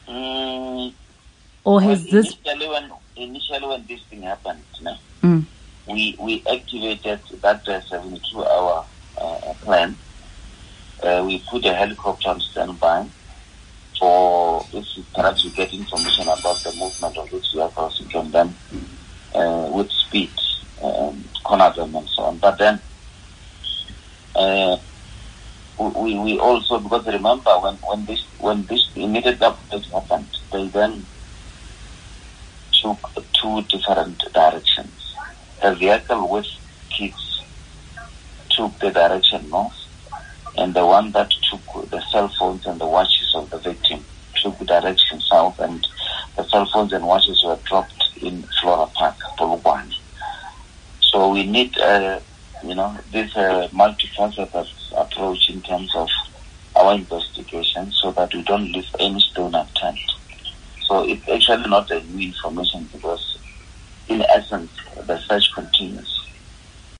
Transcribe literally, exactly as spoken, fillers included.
Mm, or well, has this? initially when initially when this thing happened, no, Mm. we we activated that uh, seventy-two hour uh, plan. Uh, we put a helicopter on standby for if perhaps we get information about the movement of these vehicles, we can then uh, with speed um, corner them and so on. But then uh, we we also, because remember when when this when this immediate update happened, they then took two different directions. The vehicle with kids took the direction north, and the one that took the cell phones and the watches of the victim took the direction south, and the cell phones and watches were dropped in Flora Park, Polokwane. So we need, uh, you know, this uh, multifaceted approach in terms of our investigation so that we don't leave any stone unturned. So it's actually not a new information because, in essence, the search continues.